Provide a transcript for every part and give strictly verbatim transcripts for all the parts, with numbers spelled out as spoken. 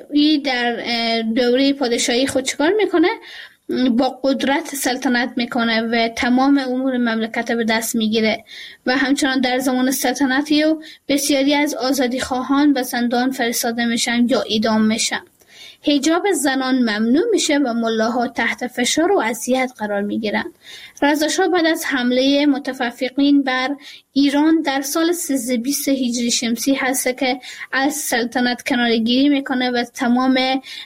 ای در دوره پادشاهی خود چیکار میکنه؟ با قدرت سلطنت میکنه و تمام امور مملکت به دست میگیره و همچنان در زمان سلطنتی و بسیاری از آزادی خواهان به زندان فرستاده میشن یا اعدام میشن. حجاب زنان ممنوع میشه و ملاها تحت فشار و اذیت قرار میگیرن. رضا شاه بعد از حمله متفقین بر ایران در سال سیزده بیست هجری شمسی هست که از سلطنت کناره‌گیری میکنه و تمام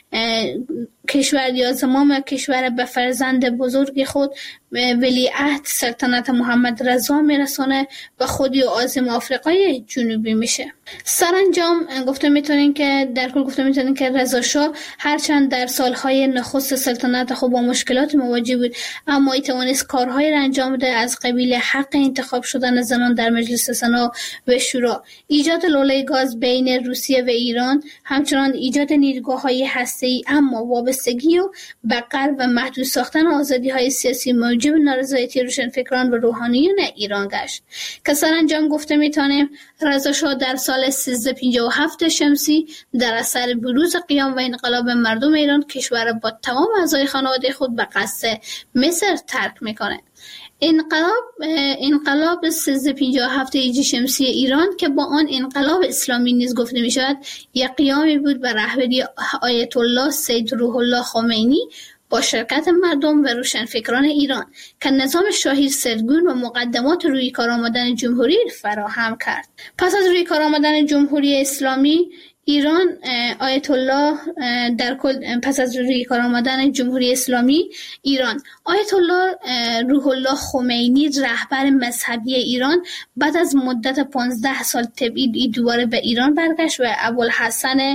کشور یا زمام کشور به فرزند بزرگ خود ولیعهد سلطنت محمد رضا میرسونه و خودی و عازم آفریقای جنوبی میشه. سرانجام گفته میتونین که در کل گفته میتونین که رضا شاه هرچند در سالهای نخست سلطنت خود با مشکلات مواجه بود، اما توانست کارهای را انجام بده، از قبیل حق انتخاب شدن زنان در مجلس سنا و شورا، ایجاد لوله گاز بین روسیه و ایران، همچنان ایجاد نیروگاه‌های هسته‌ای اما وابستگی و به غرب و محدود ساختن آزادی‌های سیاسی موجب نارضایتی روشنفکران و روحانیون ایران گشت که سرانجام گفته میتونیم رضا شاه در سال سیزده پنجاه و هفت شمسی در اثر بروز قیام و انقلاب مردم ایران کشور با تمام اعضای خانواده خود به قصد مصر ترک میکنه. انقلاب انقلاب سیزده پنجاه و هفت هجری شمسی ایران که با آن انقلاب اسلامی نیز گفته می شود، یک قیامی بود به رهبری آیت الله سید روح الله خمینی با شرکت مردم و روشنفکران ایران که نظام شاهی سرگون و مقدمات روی کار آمدن جمهوری فراهم کرد. پس از روی کار آمدن جمهوری اسلامی ایران، آیت الله در کل پس از روی کار آمدن جمهوری اسلامی ایران، آیت الله روح الله خمینی رهبر مذهبی ایران بعد از مدت پانزده سال تبعید دوباره به ایران برگشت و ابوالحسن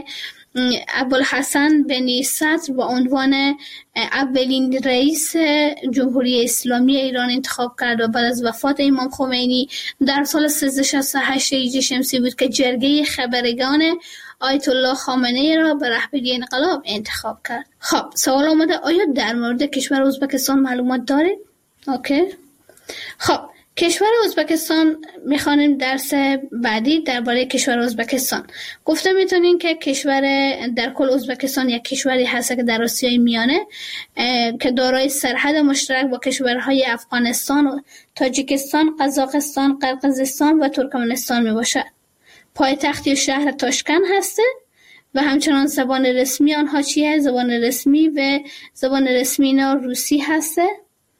ابوالحسن بن صدر با عنوان اولین رئیس جمهوری اسلامی ایران انتخاب کرد و بعد از وفات امام خمینی در سال سیزده شصت و هشت هجری شمسی بود که جرگه خبرگان آیت الله خامنه ای را به رهبری انقلاب انتخاب کرد. خب سوال آمده آیا در مورد کشور ازبکستان معلومات دارید؟ اوکی. خب کشور ازبکستان میخوانیم درس بعدی درباره کشور ازبکستان. گفته میتونین که کشور در کل ازبکستان یک کشوری هست که در آسیای میانه که دارای سرحد مشترک با کشورهای افغانستان و تاجیکستان، قزاقستان، قرقیزستان و ترکمنستان میباشد. پایتختی شهر تاشکند هسته و همچنان زبان رسمی آنها چیه؟ زبان رسمی و زبان رسمی اینا روسی هسته،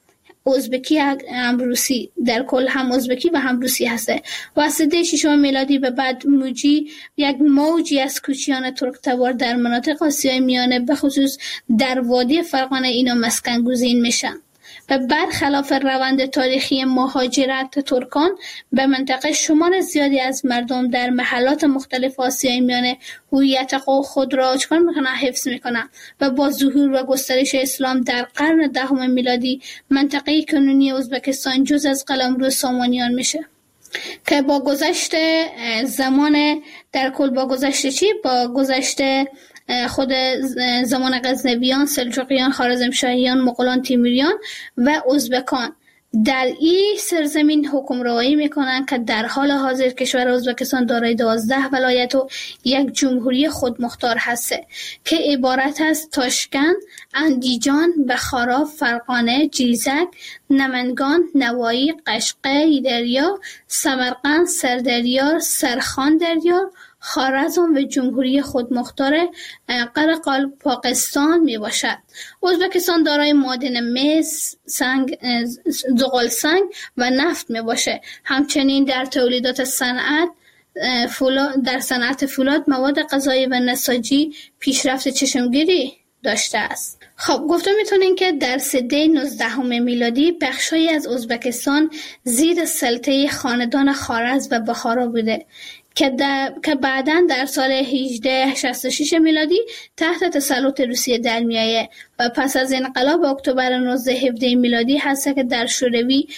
ازبکی هم روسی، در کل هم ازبکی و هم روسی هسته. واسطه ششم میلادی به بعد موجی یک موجی از کوچیان ترک تبار در مناطق آسیای میانه به خصوص در وادی فرغانه اینا مسکن گزین میشن و برخلاف روند تاریخی مهاجرت ترکان به منطقه، شمار زیادی از مردم در محلات مختلف آسیای میانه هویت خود را چکار میکنن؟ حفظ میکنن و با ظهور و گسترش اسلام در قرن دهم میلادی منطقه کنونی ازبکستان جز از قلمرو سامانیان میشه که با گذشت زمان در کل با گذشت چی؟ با گذشت خود زمان غزنویان، سلجوقیان، خوارزمشاهیان، مغولان، تیموریان و ازبکان در این سرزمین حکمرانی میکنن که در حال حاضر کشور ازبکستان دارای دوازده ولایت و یک جمهوری خودمختار هسته که عبارت از تاشکند، اندیجان، بخارا، فرغانه، جیزک، نمنگان، نوایی، قشقه، دریا، سمرقند، سردریار، سرخان دریا، خوارزم و جمهوری خودمختار قرقال پاکستان می باشد. ازبکستان دارای معادن مس، سنگ، زغال سنگ و نفت می باشه. همچنین در تولیدات صنعت فولاد در صنعت فولاد، مواد غذایی و نساجی پیشرفت چشمگیری داشته است. خب گفته میتونین که در سده نوزدهم میلادی بخشایی از ازبکستان زیر سلطه خاندان خوارزم و بخارا بوده که که بعداً در سال هجده شصت و شش میلادی تحت تسلط روسیه در میایه و پس از انقلاب اکتبر نوزده هفده میلادی هست که در شوروی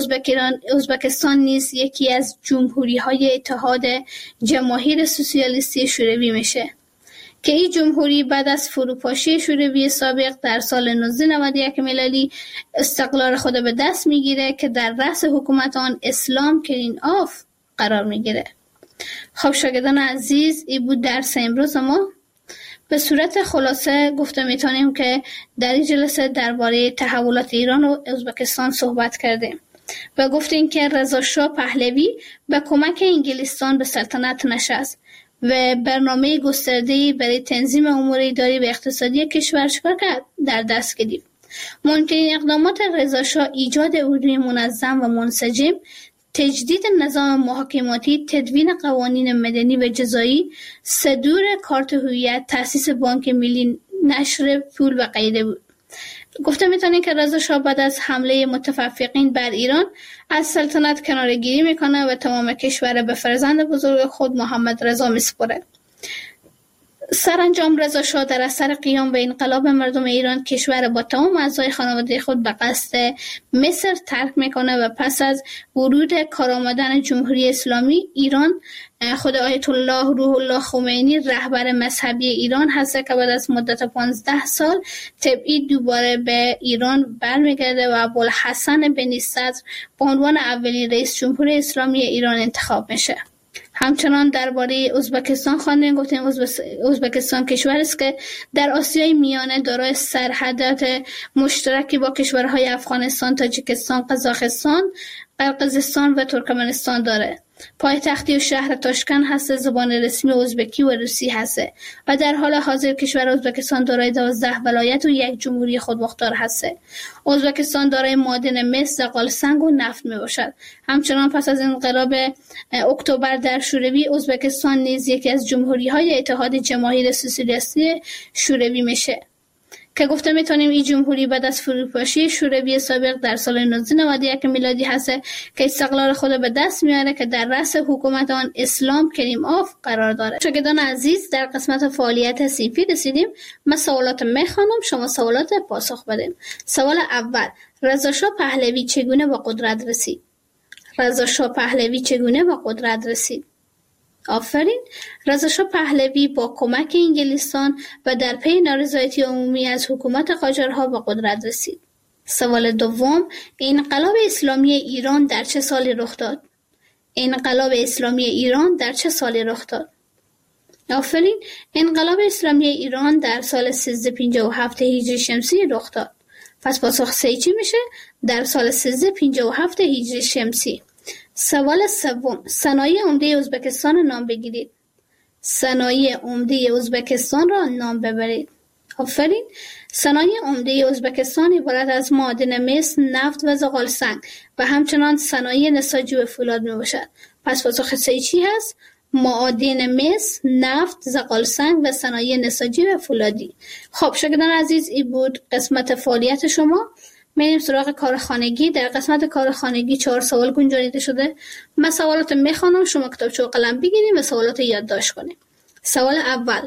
ازبکستان نیز یکی از جمهوری‌های اتحاد جماهیر سوسیالیستی شوروی میشه که این جمهوری بعد از فروپاشی شوروی سابق در سال نوزده نود و یک میلادی استقلال خود به دست میگیره که در رأس حکومت آن اسلام کرینوف قرار میگیره. خب شاگردان عزیز، این بود درس امروز ما. به صورت خلاصه گفته میتونیم که در این جلسه درباره تحولات ایران و ازبکستان صحبت کردیم و گفتیم که رضا شاه پهلوی به کمک انگلستان به سلطنت نشست و برنامه گسترده‌ای برای تنظیم امور اداری و اقتصادی کشور چکار کرد در دست گرفت. مهمترین اقدامات رضا شاه ایجاد اردوی منظم و منسجم، تجدید نظام محاکماتی، تدوین قوانین مدنی و جزایی، صدور کارت هویت، تأسیس بانک ملی، نشر پول و غیره بود. گفته میتونیم که رضا شاه بعد از حمله متفقین بر ایران از سلطنت کناره‌گیری میکنه و تمام کشور به فرزند بزرگ خود محمد رضا میسپره. سرانجام رضا شاه در اثر قیام به انقلاب مردم ایران کشور با تمام اعضای خانواده خود به قصد مصر ترک میکنه و پس از ورود کارآمدن جمهوری اسلامی ایران خود آیت الله روح الله خمینی رهبر مذهبی ایران هست که بعد از مدت پانزده سال تبعید دوباره به ایران برمیگرده و ابوالحسن بنی صدر به عنوان اولین رئیس جمهور اسلامی ایران انتخاب میشه. همچنان درباره ازبکستان خواندیم. گفتیم ازبکستان کشوری است که در آسیای میانه دارای سرحدات مشترکی با کشورهای افغانستان، تاجیکستان، قزاقستان، قرقیزستان و ترکمنستان داره. پایتختی و شهر تاشکند هست، زبان رسمی ازبکی و روسی هست و در حال حاضر کشور ازبکستان دارای دوازده ولایت و یک جمهوری خودمختار هست. ازبکستان دارای معادن مس، زغال سنگ و نفت می باشد. همچنان پس از انقلاب اکتبر در شوروی ازبکستان نیز یکی از جمهوری‌های اتحاد جماهیر سوسیالیستی شوروی میشه که گفته میتونیم این جمهوری بعد از فروپاشی شوروی سابق در سال نوزده نود و یک میلادی هست که استقلال خود به دست میاره که در رأس حکومت آن اسلام کریموف قرار داره. شاگردان عزیز، در قسمت فعالیت صنفی رسیدیم. من سوالات میخوانم، شما سوالات پاسخ بدیم. سوال اول: رضا شاه پهلوی چگونه به قدرت رسید؟ رضا شاه پهلوی چگونه به قدرت رسید؟ آفرین. رضا شاه پهلوی با کمک انگلستان و در پی نارضایتی عمومی از حکومت قاجارها به قدرت رسید. سوال دوم: انقلاب اسلامی ایران در چه سالی رخ داد؟ انقلاب اسلامی ایران در چه سالی رخ داد؟ آفرین. انقلاب اسلامی ایران در سال سیزده پنجاه و هفت هجری شمسی رخ داد. پس پاسخ سه چی میشه؟ در سال سیزده پنجاه و هفت هجری شمسی. سوال سوم: صنایع عمده ازبکستان را نام بگیرید. صنایع عمده ازبکستان را نام ببرید. آفرین. صنایع عمده ازبکستان عبارت از معادن مس، نفت و زغال سنگ و همچنان صنایع نساجی و فولاد می باشد. پس پاسخ سه چی هست؟ معادن مس، نفت، زغال سنگ و صنایع نساجی و فولادی. خب شاگردان عزیز، این بود قسمت فعالیت شما. میریم سراغ کار خانگی. در قسمت کار خانگی چهار سوال گنجانیده شده. من سوالات میخوانم، شما کتابچه و قلم بگیرید و سوالات یادداشت کنید. سوال اول: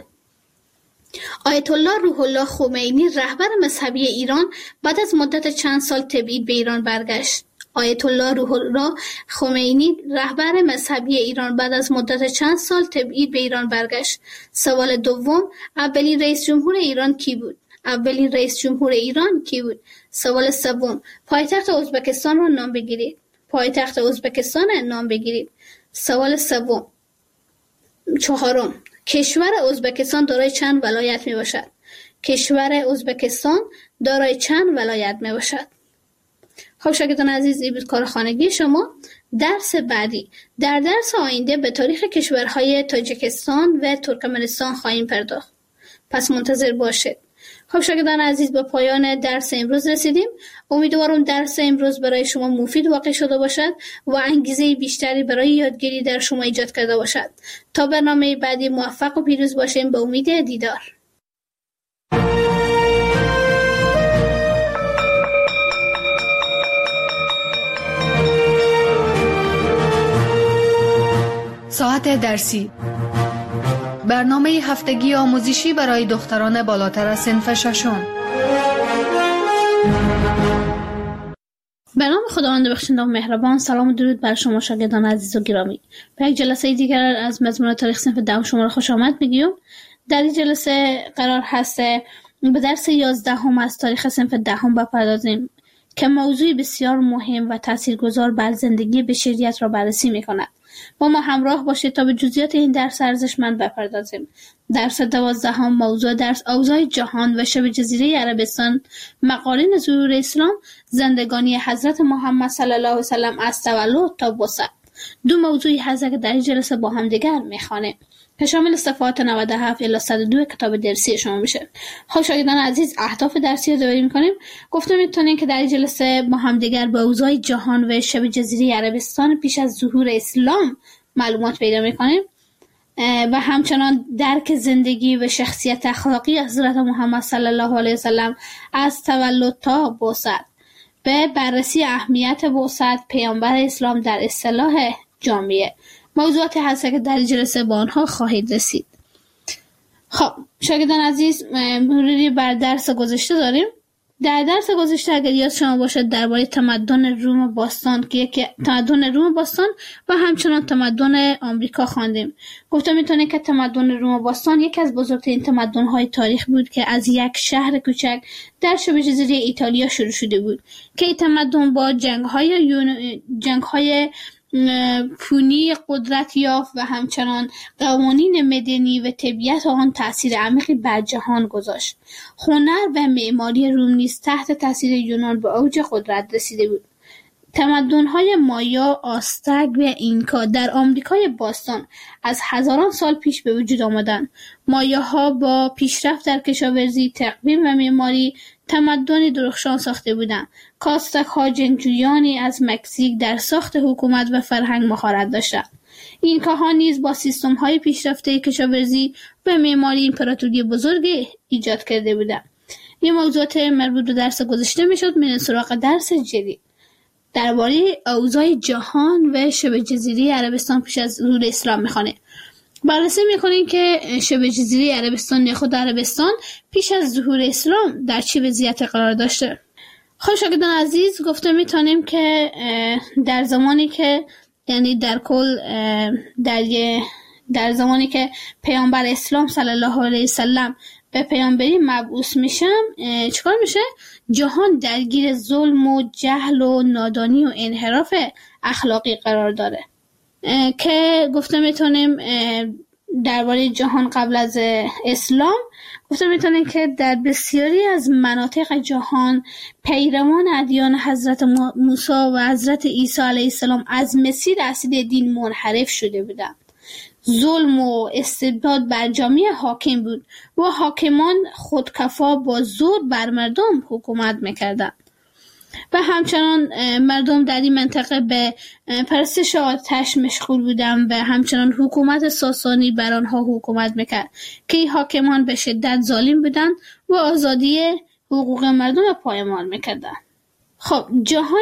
آیت الله روح الله خمینی رهبر مذهبی ایران بعد از مدت چند سال تبعید به ایران برگشت؟ آیت الله روح الله خمینی رهبر مذهبی ایران بعد از مدت چند سال تبعید به ایران برگشت. سوال دوم: اولین رئیس جمهور ایران کی بود؟ اولین رئیس جمهور ایران کی بود؟ سوال سوم: پایتخت ازبکستان را نام بگیرید. پایتخت ازبکستان را نام بگیرید. سوال سوم. چهارم: کشور ازبکستان دارای چند ولایت می باشد؟ کشور ازبکستان دارای چند ولایت می باشد؟ خب شاگردان عزیز، این بود کار خانگی شما. درس بعدی، در درس آینده به تاریخ کشورهای تاجیکستان و ترکمنستان خواهیم پرداخت. پس منتظر باشید. خب شاگردان عزیز، به پایان درس امروز رسیدیم. امیدوارم درس امروز برای شما مفید واقع شده باشد و انگیزه بیشتری برای یادگیری در شما ایجاد کرده باشد. تا برنامه بعدی موفق و پیروز باشیم. به امید دیدار. ساعت درسی، برنامه هفتگی آموزشی برای دختران بالاتر از صنف ششم. به نام خداوند بخشنده و مهربان. سلام و درود بر شما شاگردان عزیز و گرامی. به یک جلسه دیگر از مضمون تاریخ صنف دهم شما را خوش آمد میگیم. در این جلسه قرار هست به درس یازدهم از تاریخ صنف دهم بپردازیم که موضوع بسیار مهم و تاثیرگذار بر زندگی بشریت را بررسی میکند. با ما همراه باشید تا به جزئیات این درس ارزشمند بپردازیم. درس دوازدهم موضوع درس اوضاع جهان و شبه جزیره عربستان، مقارن ظهور اسلام، زندگانی حضرت محمد صلی الله علیه و سلم از تولد تا بعثت. دو موضوعی هست که در این جلسه با هم دیگر میخوانیم که شامل صفحات نود و هفت الی صد و دو کتاب درسی شما میشه. خب شاگردان عزیز، اهداف درسی رو داریم میکنیم. گفتم میتونیم که در این جلسه با هم دیگر به اوضاع جهان و شبه جزیره عربستان پیش از ظهور اسلام معلومات پیدا میکنیم و همچنان درک زندگی و شخصیت اخلاقی حضرت محمد صلی الله علیه و سلم از تولد تا بعثت، به بررسی اهمیت بعثت پیامبر اسلام در اصطلاح جامعه. موضوعاتی هست که در جلسه با آنها خواهید رسید. خب شاگردان عزیز، مروری بر درس گذشته داریم. در درس گذشته اگر یاد شما باشد درباره تمدن روم باستان که یکی تمدن روم باستان و همچنان تمدن آمریکا خواندیم. گفتم میتونه که تمدن روم باستان یکی از بزرگترین تمدن‌های تاریخ بود که از یک شهر کوچک در شبه جزیره ایتالیا شروع شده بود که این تمدن با جنگ‌های یون... جنگ‌های پونی قدرت یافت و همچنان قوانین مدنی و طبیعت آن تأثیر عمیقی بر جهان گذاشت. هنر و معماری روم نیز تحت تأثیر یونان به اوج قدرت رسیده بود. تمدن‌های مایا، آستک و اینکا در آمریکای باستان از هزاران سال پیش به وجود آمدند. مایاها با پیشرفت در کشاورزی، تقویم و معماری تمدنی درخشان ساخته بودند. آزتک‌ها جنگجویانی از مکزیک در ساخت حکومت و فرهنگ مهارت داشتند. اینکاها نیز با سیستم‌های پیشرفته کشاورزی و معماری امپراتوری بزرگی ایجاد کرده بودند. این موضوعات مربوط به درس گذشته میشد. میریم سراغ درس جدید درباره اوضاع جهان و شبه جزیره عربستان پیش از ظهور اسلام میخوانه. بررسی میکنیم که شبه جزیره عربستان یا خود عربستان پیش از ظهور اسلام در چه وضعیتی قرار داشته. خب شاگردان عزیز، گفته میتونیم که در زمانی که یعنی در کل در در زمانی که پیامبر اسلام صلی الله علیه و سلم به پیامبری مبعوث میشم چیکار میشه؟ جهان درگیر ظلم و جهل و نادانی و انحراف اخلاقی قرار داره که گفته میتونیم درباره جهان قبل از اسلام گفته میتونیم که در بسیاری از مناطق جهان پیروان ادیان حضرت موسی و حضرت عیسی علیه السلام از مسیر اصلی دین منحرف شده بودند. ظلم و استبداد بر جامعه حاکم بود و حاکمان خودکفا با زور بر مردم حکومت میکردند و همچنان مردم در این منطقه به پرستش آتش مشغول بودند و همچنان حکومت ساسانی بر آنها حکومت میکرد که این حاکمان به شدت ظالم بودند و آزادی حقوق مردم را پایمال میکردند. خب جهان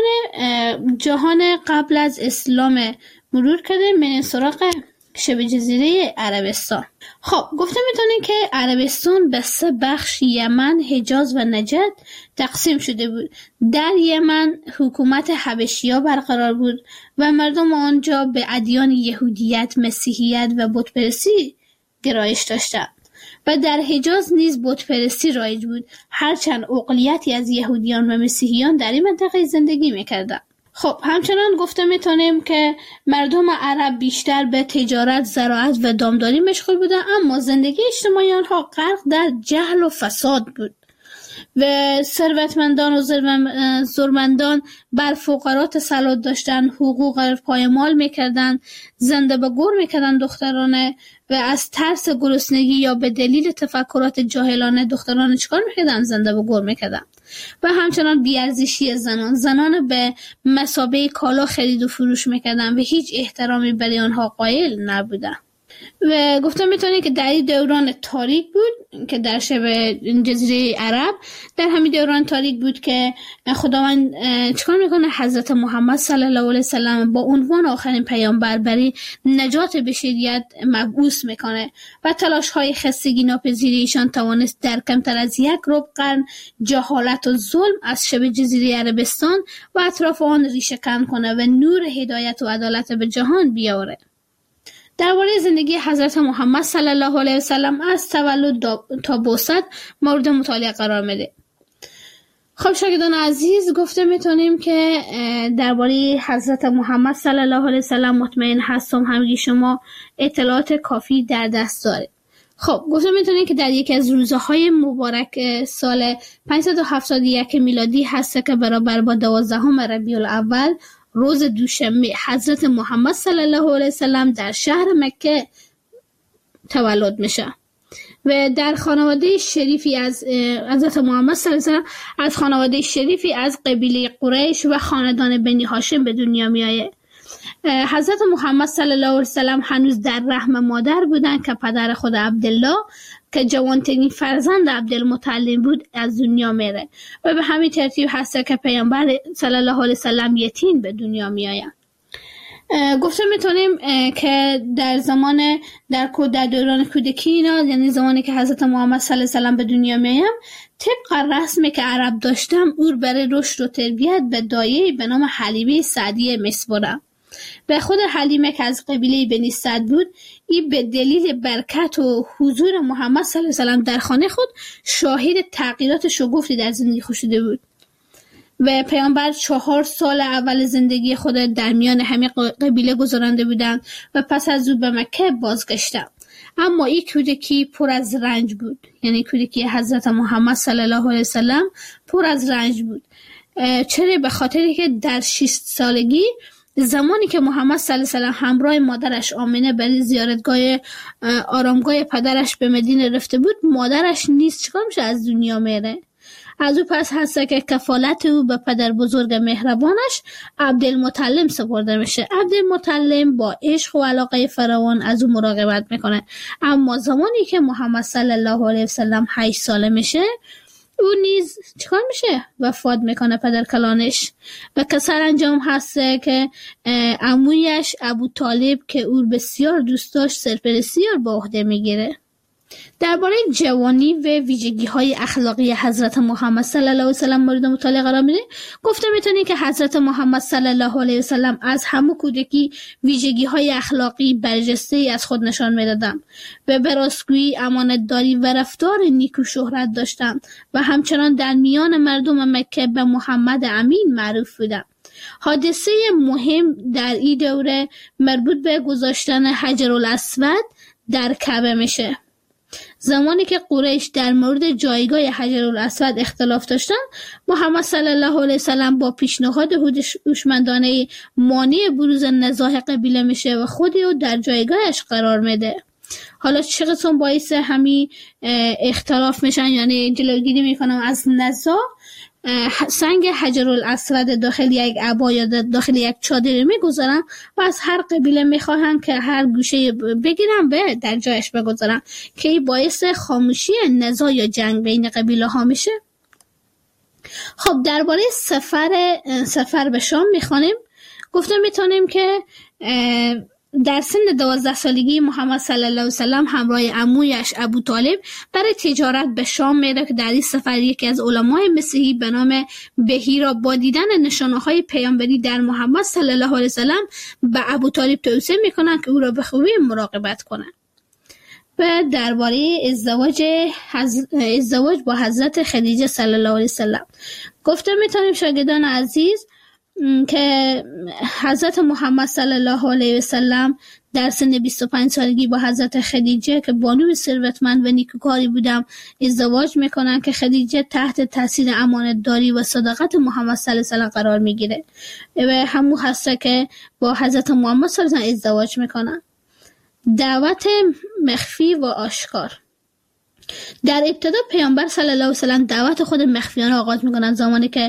جهان قبل از اسلام مرور کرده. من سراغ شبه جزیره عربستان. خب گفته میتونیم که عربستان به سه بخش یمن، حجاز و نجد تقسیم شده بود. در یمن حکومت حبشی‌ها برقرار بود و مردم آنجا به ادیان یهودیت، مسیحیت و بتپرستی گرایش داشتند و در حجاز نیز بتپرستی رایج بود، هرچند اقلیتی از یهودیان و مسیحیان در این منطقه زندگی میکردند. خب همچنان گفته میتونیم که مردم عرب بیشتر به تجارت، زراعت و دامداری مشغول بودن، اما زندگی اجتماعی آنها غرق در جهل و فساد بود و ثروتمندان و زورمندان بر فقرا تسلط داشتند، حقوق پایمال میکردند، زنده به گور میکردند دخترانه و از ترس گرسنگی یا به دلیل تفکرات جاهلانه دختران چیکار میکردند؟ زنده به گور میکردند. و همچنان بیارزشی زنان زنان به مثابه کالا خرید و فروش میکردند و هیچ احترامی برای آنها قائل نبودند. و گفتم میتونی که در این دوران تاریک بود که در شبه جزیره عرب در همین دوران تاریک بود که خداوند چیکار میکنه؟ حضرت محمد صلی الله علیه وسلم با عنوان آخرین پیامبر برای نجات بشریت مبعوث میکنه و تلاش های خستگی ناپذیری ایشان توانست در کمتر از یک ربع قرن جهالت و ظلم از شبه جزیره عربستان و اطراف آن ریشه کن کنه و نور هدایت و عدالت به جهان بیاره. درباره زندگی حضرت محمد صلی الله علیه وسلم از تولد تا بعثت مورد مطالعه قرار میده. خب شاگردان عزیز، گفته میتونیم که درباره حضرت محمد صلی الله علیه وسلم مطمئن هستم همگی شما اطلاعات کافی در دست دارید. خب گفته میتونیم که در یکی از روزهای مبارک سال پانصد و هفتاد و یک میلادی هست که برابر با دوازدهم ربیع الاول روز دوشنبه حضرت محمد صلی الله علیه وسلم در شهر مکه تولد میشه و در خانواده شریفی از حضرت محمد صلی الله علیه وسلم از خانواده شریفی از قبیله قریش و خاندان بنی هاشم به دنیا میآید. حضرت محمد صلی الله علیه وسلم هنوز در رحم مادر بودند که پدر خود عبدالله که جوانترین فرزند عبدالمطلب بود از دنیا میره و به همین ترتیب هست که پیامبر صلی الله علیه وسلم یتیم به دنیا میآید. گفته میتونیم که در زمان در در دوران کودکی اینا، یعنی زمانی که حضرت محمد صلی الله علیه وسلم به دنیا میایم، طبق رسمی که عرب داشتم او برای رشد و تربیت به دایه‌ای به نام حلیمه سعدیه میسپرم. به خود حلیمه که از قبیله بنی سعد بود، این به دلیل برکت و حضور محمد صلی الله علیه وسلم در خانه خود شاهد تغییرات شگفتی در زندگی خود شده بود و پیامبر چهار سال اول زندگی خود در میان همه قبیله گذرانده بودند و پس از او به مکه بازگشتند. اما این کودکی پر از رنج بود، یعنی کودکی حضرت محمد صلی الله علیه وسلم پر از رنج بود. چرا؟ به خاطری که در شش سالگی زمانی که محمد صلی الله علیه وسلم همراه مادرش آمنه برای زیارتگاه آرامگاه پدرش به مدینه رفته بود، مادرش نیز چیکار میشه؟ از دنیا میره. از او پس هست که کفالت او به پدر بزرگ مهربانش عبدالمطلب سپرده میشه. عبدالمطلب با عشق و علاقه فراوان از او مراقبت میکنه. اما زمانی که محمد صلی الله علیه وسلم هشت ساله میشه، او نیز چیکار میشه؟ وفات میکنه پدر کلانش و که سرانجام هست که عمویش ابو طالب که او بسیار دوست داشت سرپرستی رو به عهده میگیره. درباره جوانی و ویژگی‌های اخلاقی حضرت محمد صلی الله علیه وسلم مورد مطالعه قرار میده. گفته میتونی که حضرت محمد صلی الله علیه وسلم از همه کودکی ویژگی‌های اخلاقی برجسته‌ای از خود نشان میدادند و به راستگویی، امانتداری و رفتار نیک و شهرت داشتند و همچنان در میان مردم مکه به محمد امین معروف بودند. حادثه مهم در این دوره مربوط به گذاشتن حجرالاسود در کعبه میشه. زمانی که قریش در مورد جایگاه حجرالاسود اختلاف داشتند، محمد صلی الله علیه وسلم با پیشنهاد هوشمندانه مانع بروز نزاع قبیله میشه و خودی رو در جایگاهش قرار میده. حالا چه قسم باعث همین اختلاف میشن، یعنی جلوگیری میکنم از نزاع، سنگ حجرالاسود داخل یک عبا یا داخل یک چادر میگذارن و از هر قبیله میخواهن که هر گوشه بگیرن و در جایش بگذارن که این باعث خاموشی نزاع یا جنگ بین قبیله ها میشه. خب درباره سفر سفر به شام میخوانیم. گفتم میتونیم که در سن دوازده سالگی محمد صلی الله علیه وسلم همراه عمویش ابو طالب برای تجارت به شام میره که در این سفر یکی از علمای مسیحی به نام بهیرا با دیدن نشانه‌های پیامبری در محمد صلی الله علیه وسلم به ابو طالب توصیه میکنن که او را به خوبی مراقبت کنه. و درباره ازدواج حز... ازدواج با حضرت خدیجه صلی الله علیه وسلم گفته میتونیم شاگردان عزیز که حضرت محمد صلی الله علیه وسلم در سن بیست و پنج سالگی با حضرت خدیجه که بانوی ثروتمند و نیکوکاری بودم ازدواج میکنن که خدیجه تحت تاثیر امانتداری و صداقت محمد صلی الله علیه وسلم قرار میگیره و همون هست که با حضرت محمد صلی الله علیه وسلم ازدواج میکنن. دعوت مخفی و آشکار. در ابتدا پیامبر صلی الله علیه وسلم دعوت خود مخفیانه آغاز میکنن. زمانی که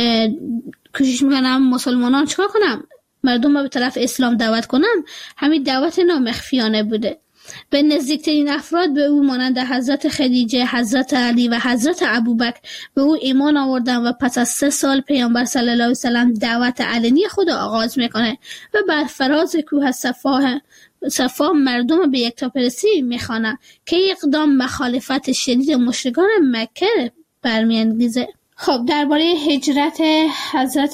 کوشش میکنن مسلمانان چیکار کنن؟ مردم رو به طرف اسلام دعوت کنن، همین دعوت نامخفیانه بوده. به نزدیکترین افراد به او مانند حضرت خدیجه، حضرت علی و حضرت ابوبکر به او ایمان آوردن و پس از سه سال پیامبر صلی الله علیه وسلم دعوت علنی خود آغاز میکنه و بر فراز کوه صفا صفا مردم به یکتاپرستی میخوانه که اقدام مخالفت شدید مشرکان مکه برمیانگیزه. خب درباره هجرت حضرت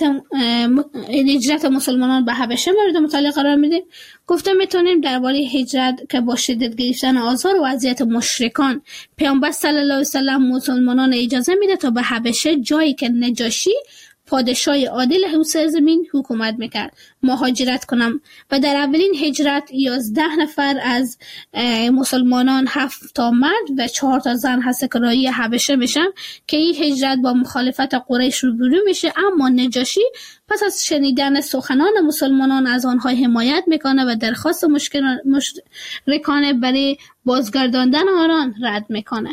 هجرت مسلمانان به حبشه مورد مطالعه قرار میدیم. گفتم میتونیم درباره هجرت که با شدت گرفتن آزار و اذیت مشرکان پیامبر صلی الله علیه و سلم مسلمانان اجازه میده تا به حبشه، جایی که نجاشی پادشاه عادل اون سرزمین حکومت میکرد، مهاجرت کنم. و در اولین هجرت یازده نفر از مسلمانان، هفت تا مرد و چهار تا زن هست که راهی حبشه میشن که این هجرت با مخالفت قریش روبرو میشه. اما نجاشی پس از شنیدن سخنان مسلمانان از آنها حمایت میکنه و درخواست مشرکان برای بازگرداندن آنان رد میکنه.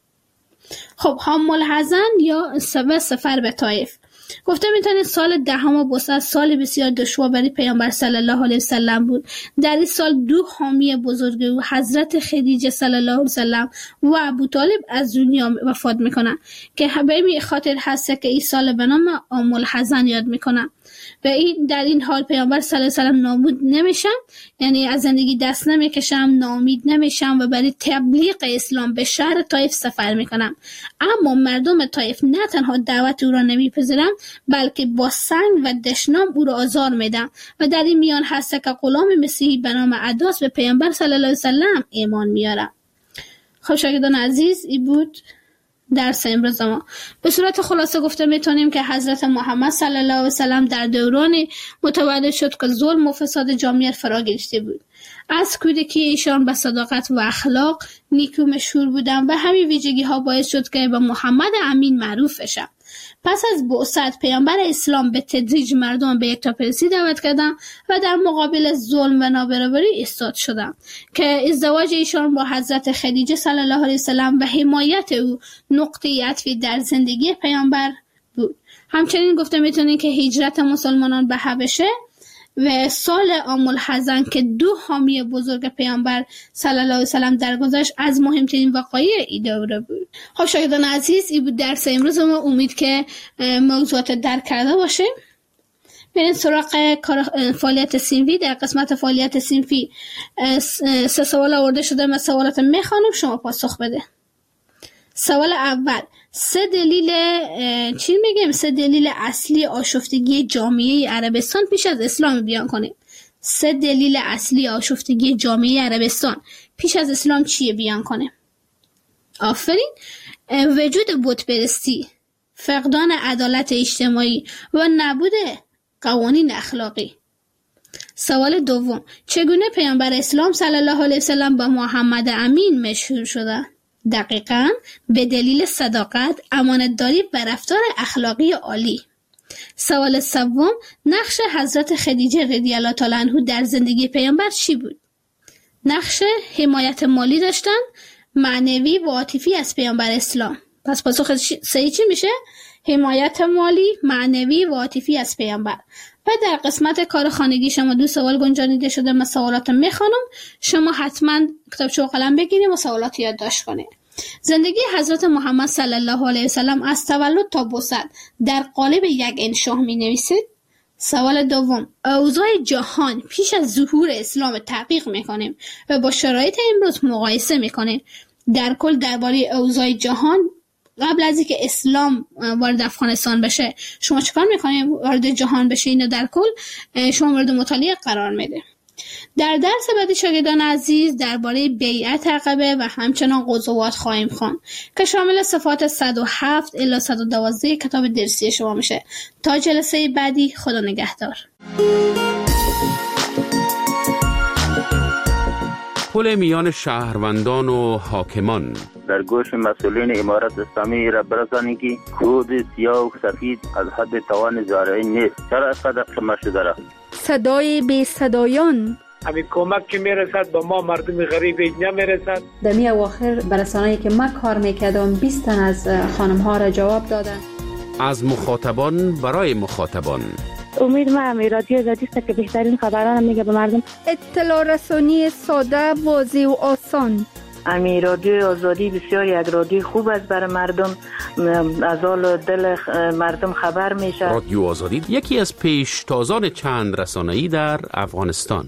خب حم الحزن یا سبب سفر به طائف. گفته میتونید سال دهم بوسعت سال بسیار دشوار برای پیامبر صلی الله علیه و سلم بود. در این سال دو حامی بزرگ او حضرت خدیجه صلی الله علیه و سلم و ابو طالب از دنیا وفات میکنن که به این خاطر هست که این سال به نام عام الحزن یاد میکنن. و این در این حال پیامبر صلی الله علیه و سلم نابود نمیشن، یعنی از زندگی دست نمیکشم، ناامید نمیشم و برای تبلیغ اسلام به شهر طائف سفر میکنم. اما مردم طائف نه تنها دعوت او را نمیپذیرن بلکه با سنگ و دشنام او را آزار میدن و در این میان هست که غلام مسیحی به نام عداس به پیامبر صلی الله علیه و سلم ایمان میاره. خب شاگردان عزیز، این بود درس امروز ما. به صورت خلاصه گفته میتونیم که حضرت محمد صلی الله علیه و سلم در دورانی متولد شد که ظلم و فساد جامعه فرا گرفته بود. از کودکی ایشان به صداقت و اخلاق نیکو مشهور بودند و همین ویژگی ها باعث شد که به محمد امین معروف بشن. پس از بعثت پیامبر اسلام به تدریج مردم به یکتاپرستی دعوت کردند و در مقابل ظلم و نابرابری ایستاد شدند که ازدواج ایشان با حضرت خدیجه صلی الله علیه و سلم و حمایت او نقطه عطفی در زندگی پیامبر بود. همچنین گفته میتونیم که هجرت مسلمانان به حبشه و سال عام الحزن که دو حامی بزرگ پیامبر صلی الله علیه و سلم درگذشت از مهمترین وقایع این دوره بود. خب شاگردان عزیز، این بود درس امروز ما. امید که موضوعات درک کرده باشه. بریم سراغ فعالیت صنفی. در قسمت فعالیت صنفی سه سوال آورده شده، من سوالات میخوانم، شما پاسخ بده. سوال اول، سه دلیل چی میگیم؟ سه دلیل اصلی آشفتگی جامعه عربستان پیش از اسلام بیان کنیم. سه دلیل اصلی آشفتگی جامعه عربستان پیش از اسلام چیه بیان کنیم؟ آفرین. وجود بتپرستی، فقدان عدالت اجتماعی و نبود قوانین اخلاقی. سوال دوم، چگونه پیامبر اسلام صلی الله علیه و سلم با محمد امین مشهور شده؟ دقیقاً به دلیل صداقت، امانتداری و رفتار اخلاقی عالی. سوال سوم، نقش حضرت خدیجه رضی الله تعالی عنها در زندگی پیامبر چی بود؟ نقش حمایت مالی داشتن، معنوی و عاطفی از پیامبر اسلام. پس پاسخ صحیح چی میشه؟ حمایت مالی، معنوی و عاطفی از پیامبر. و در قسمت کار خانگی شما دو سوال گنجانیده شده. من سوالات میخوانم، شما حتما کتابچه و قلم بگیرید و سوالات یادداشت کنید. زندگی حضرت محمد صلی الله علیه و سلم از تولد تا بعثت در قالب یک انشاء می نویسید. سوال دوم، اوضاع جهان پیش از ظهور اسلام تحقیق میکنیم و با شرایط امروز مقایسه میکنیم. در کل درباره اوضاع جهان قبل از اینکه اسلام وارد افغانستان بشه شما چیکار میکنید؟ وارد جهان بشه. اینو در کل شما مورد مطالعه قرار میده. در درس بعدی شاگردان عزیز درباره بیعت عقبه و همچنان غزوات خواهیم خواند که شامل صفحات صد و هفت الی صد و دوازده کتاب درسی شما میشه. تا جلسه بعدی، خدا نگهدار. پل میان شهروندان و حاکمان. در گوش مسئولین امارت اسلامی را برسانید که کود سیاه و سفید از حد توان زارعی نیست. چرا اینقدر کم شده را؟ صدای بی صدایان. همین کمک که میرسد به ما مردم غریب نمیرسد. در می اواخر برسانه‌ای که من کار میکردم بیست تن از خانم ها را جواب دادن. از مخاطبان برای مخاطبان. امید ما همی رادیو آزادی است که بهترین خبران میگه به مردم. اطلاع رسانی ساده، واضح و آسان. امی رادیو آزادی بسیار یک رادیو خوب است برای مردم، از حال دل مردم خبر میشه. رادیو آزادی یکی از پیشتازان چند رسانه‌ای در افغانستان.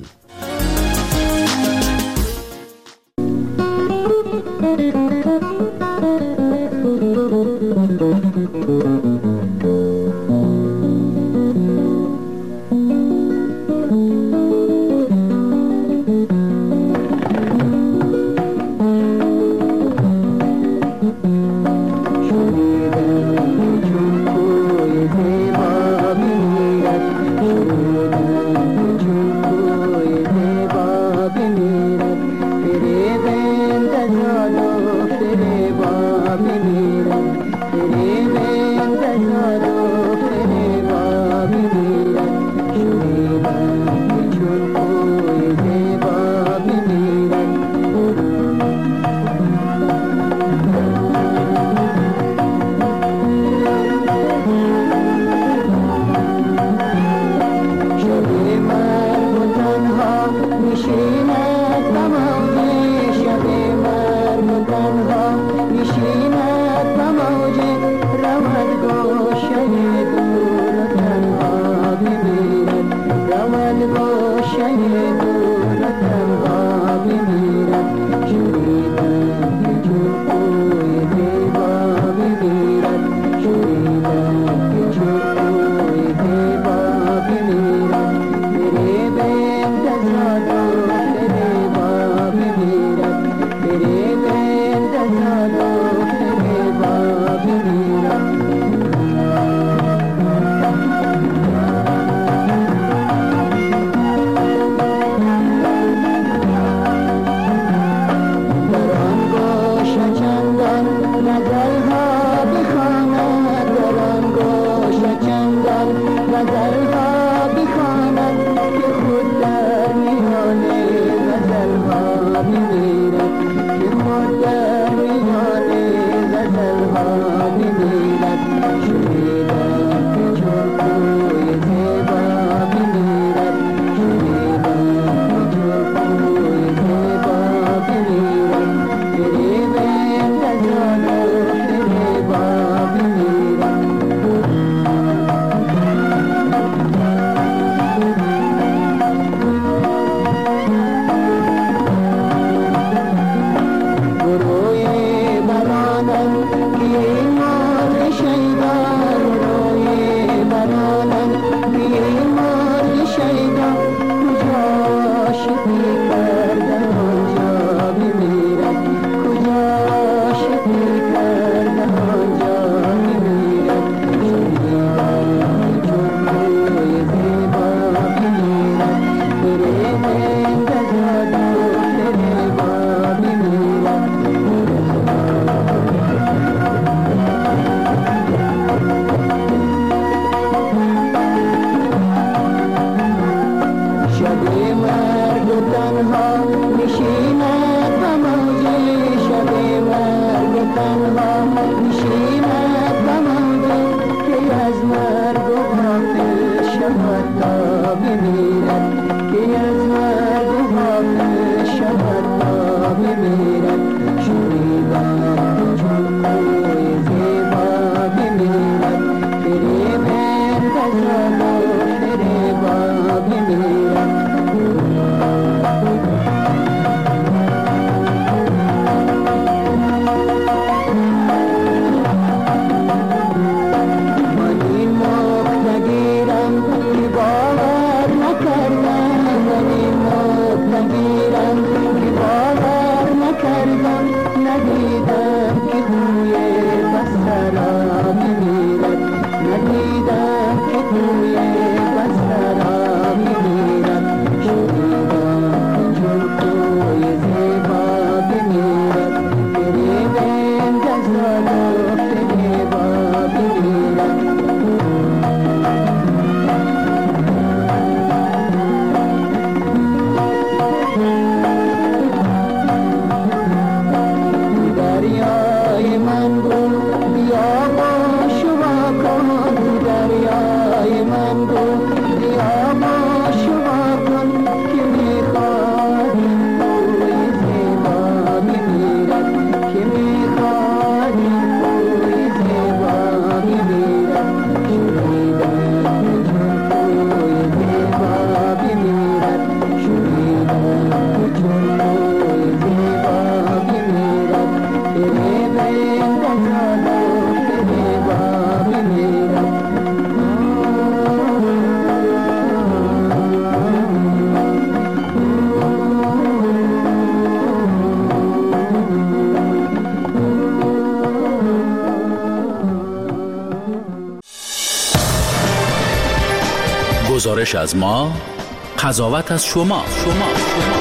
گزارش از ما، قضاوت از شما. شما. شما.